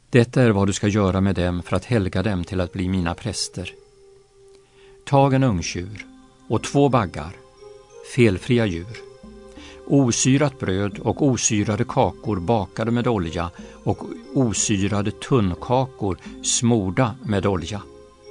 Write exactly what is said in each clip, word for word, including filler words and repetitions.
Detta är vad du ska göra med dem för att helga dem till att bli mina präster. Tag en ungtjur och två baggar, felfria djur, osyrat bröd och osyrade kakor bakade med olja och osyrade tunnkakor smorda med olja.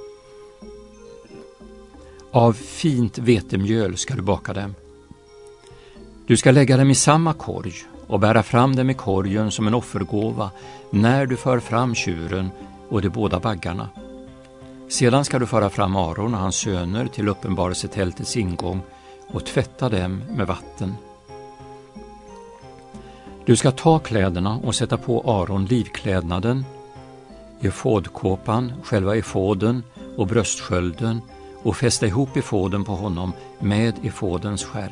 Av fint vetemjöl ska du baka dem. Du ska lägga dem i samma korg och bära fram dem i korgen som en offergåva när du för fram tjuren och de båda baggarna. Sedan ska du föra fram Aron och hans söner till uppenbarelsetältets ingång och tvätta dem med vatten. Du ska ta kläderna och sätta på Aron livklädnaden, efodkåpan, själva efoden och bröstskölden och fästa ihop efoden på honom med efodens skärp.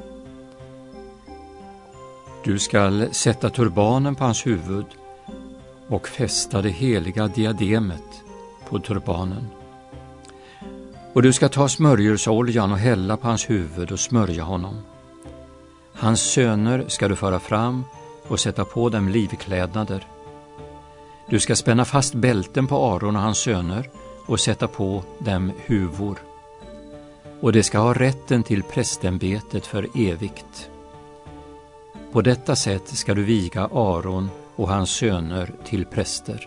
Du ska sätta turbanen på hans huvud och fästa det heliga diademet på turbanen. Och du ska ta smörjelseoljan och hälla på hans huvud och smörja honom. Hans söner ska du föra fram och sätta på dem livklädnader. Du ska spänna fast bälten på Aron och hans söner och sätta på dem huvor. Och de ska ha rätten till prästämbetet för evigt. På detta sätt ska du viga Aron och hans söner till präster.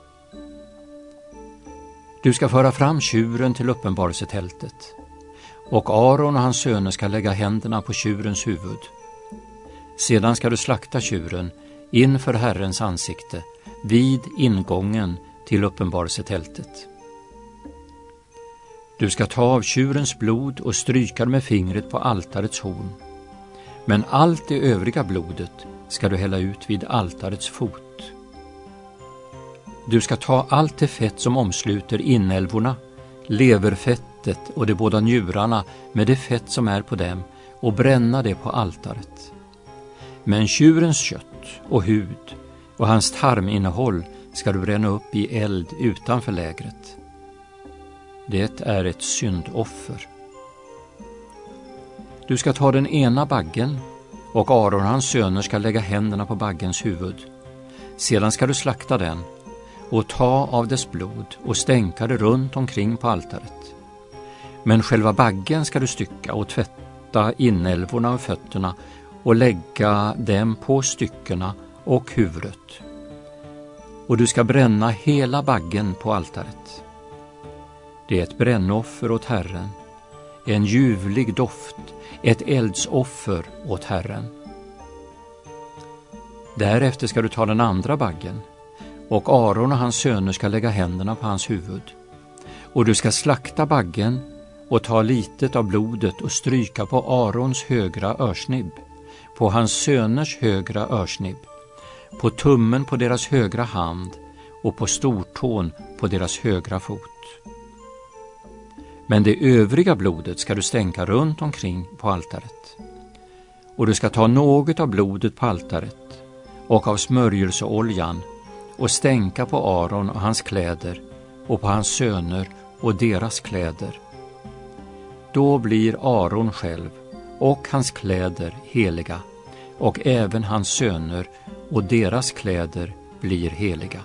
Du ska föra fram tjuren till uppenbarelsetältet, och Aron och hans söner ska lägga händerna på tjurens huvud. Sedan ska du slakta tjuren inför Herrens ansikte vid ingången till uppenbarelsetältet. Du ska ta av tjurens blod och stryka med fingret på altarets horn. Men allt det övriga blodet ska du hälla ut vid altarets fot. Du ska ta allt det fett som omsluter inälvorna, leverfettet och de båda njurarna med det fett som är på dem och bränna det på altaret. Men tjurens kött och hud och hans tarminnehåll ska du bränna upp i eld utanför lägret. Det är ett syndoffer. Du ska ta den ena baggen, och Aron och hans söner ska lägga händerna på baggens huvud. Sedan ska du slakta den och ta av dess blod och stänka det runt omkring på altaret. Men själva baggen ska du stycka och tvätta inälvorna och fötterna och lägga dem på styckena och huvudet. Och du ska bränna hela baggen på altaret. Det är ett brännoffer åt Herren, en ljuvlig doft, ett eldsoffer åt Herren. Därefter ska du ta den andra baggen, och Aron och hans söner ska lägga händerna på hans huvud. Och du ska slakta baggen och ta litet av blodet och stryka på Arons högra örsnibb, på hans söners högra örsnibb, på tummen på deras högra hand och på stortån på deras högra fot. Men det övriga blodet ska du stänka runt omkring på altaret. Och du ska ta något av blodet på altaret och av smörjelseoljan och stänka på Aron och hans kläder och på hans söner och deras kläder. Då blir Aron själv och hans kläder heliga, och även hans söner och deras kläder blir heliga.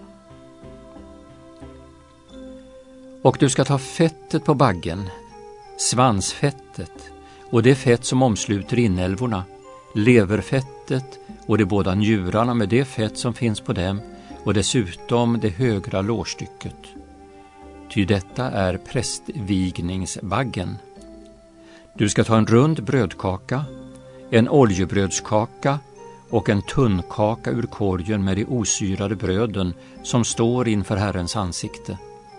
Och du ska ta fettet på baggen, svansfettet och det fett som omsluter inälvorna, leverfettet och de båda njurarna med det fett som finns på dem och dessutom det högra lårstycket. Ty detta är prästvigningsbaggen. Du ska ta en rund brödkaka, en oljebrödskaka och en tunnkaka ur korgen med de osyrade bröden som står inför Herrens ansikte.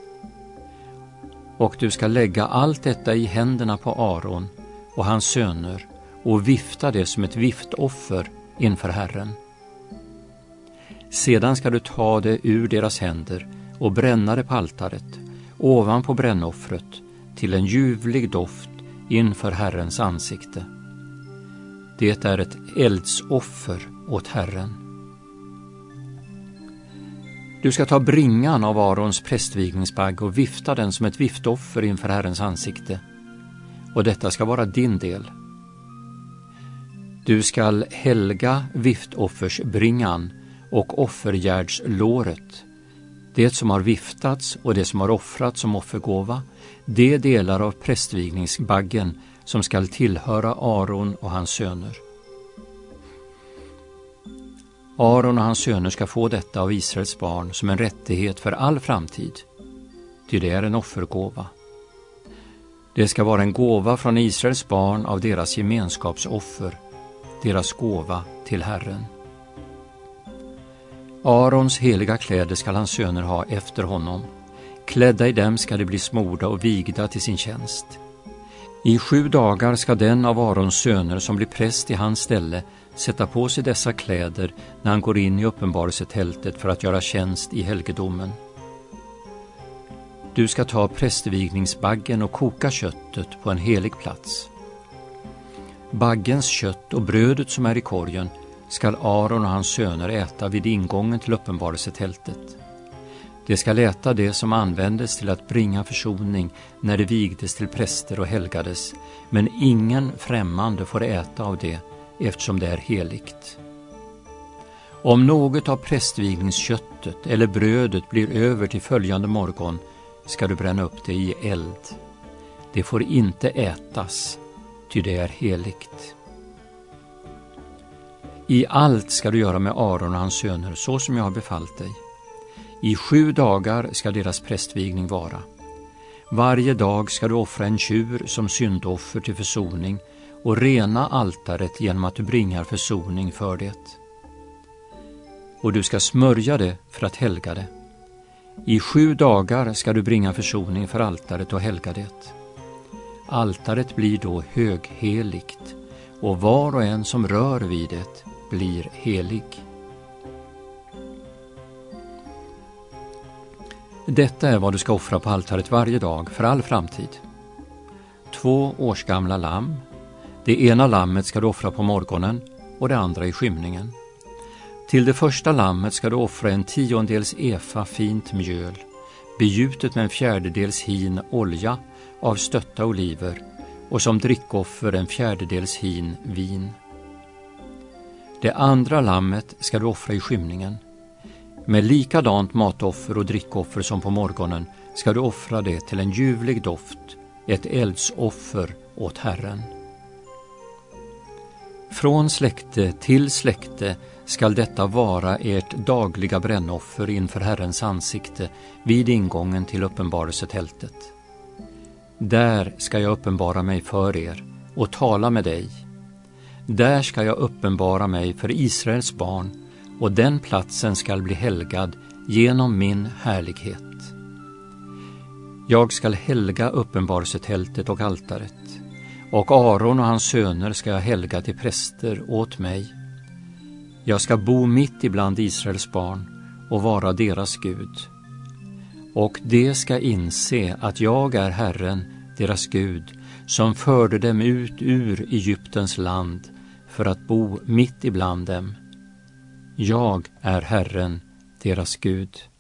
Och du ska lägga allt detta i händerna på Aron och hans söner och vifta det som ett viftoffer inför Herren. Sedan ska du ta det ur deras händer och bränna det på altaret ovanpå brännoffret till en ljuvlig doft inför Herrens ansikte. Det är ett eldsoffer åt Herren. Du ska ta bringan av Arons prästvigningsbagg och vifta den som ett viftoffer inför Herrens ansikte. Och detta ska vara din del. Du skall helga viftoffersbringan och offergärdslåret, det som har viftats och det som har offrats som offergåva, de delar av prästvigningsbaggen som skall tillhöra Aron och hans söner. Aron och hans söner ska få detta av Israels barn som en rättighet för all framtid, ty det är en offergåva. Det ska vara en gåva från Israels barn av deras gemenskapsoffer, deras gåva till Herren. Arons heliga kläder skall hans söner ha efter honom. Klädda i dem ska de bli smorda och vigda till sin tjänst. I sju dagar ska den av Arons söner som blir präst i hans ställe sätta på sig dessa kläder när han går in i uppenbarelsetältet för att göra tjänst i helgedomen. Du ska ta prästvigningsbaggen och koka köttet på en helig plats. Baggens kött och brödet som är i korgen skall Aron och hans söner äta vid ingången till uppenbarelsetältet. De skall äta det som användes till att bringa försoning när det vigdes till präster och helgades, men ingen främmande får äta av det eftersom det är heligt. Om något av prästvigningsköttet eller brödet blir över till följande morgon ska du bränna upp det i eld. Det får inte ätas, ty det är heligt. I allt ska du göra med Aron och hans söner så som jag har befallt dig. I sju dagar ska deras prästvigning vara. Varje dag ska du offra en tjur som syndoffer till försoning och rena altaret genom att du bringar försoning för det. Och du ska smörja det för att helga det. I sju dagar ska du bringa försoning för altaret och helga det. Altaret blir då högheligt, och var och en som rör vid det blir helig. Detta är vad du ska offra på altaret varje dag för all framtid. Två årsgamla lamm. Det ena lammet ska du offra på morgonen och det andra i skymningen. Till det första lammet ska du offra en tiondels efa fint mjöl, begjutet med en fjärdedels hin olja av stötta oliver, och som drickoffer en fjärdedels hin vin. Det andra lammet ska du offra i skymningen. Med likadant matoffer och drickoffer som på morgonen ska du offra det till en ljuvlig doft, ett eldsoffer åt Herren. Från släkte till släkte skall detta vara ert dagliga brännoffer inför Herrens ansikte vid ingången till uppenbarelsetältet. Där ska jag uppenbara mig för er och tala med dig. Där ska jag uppenbara mig för Israels barn, och den platsen skall bli helgad genom min härlighet. Jag skall helga uppenbarelsetältet och altaret, och Aron och hans söner ska jag helga till präster åt mig. Jag ska bo mitt ibland Israels barn och vara deras Gud. Och de ska inse att jag är Herren, deras Gud, som förde dem ut ur Egyptens land för att bo mitt ibland dem. Jag är Herren, deras Gud.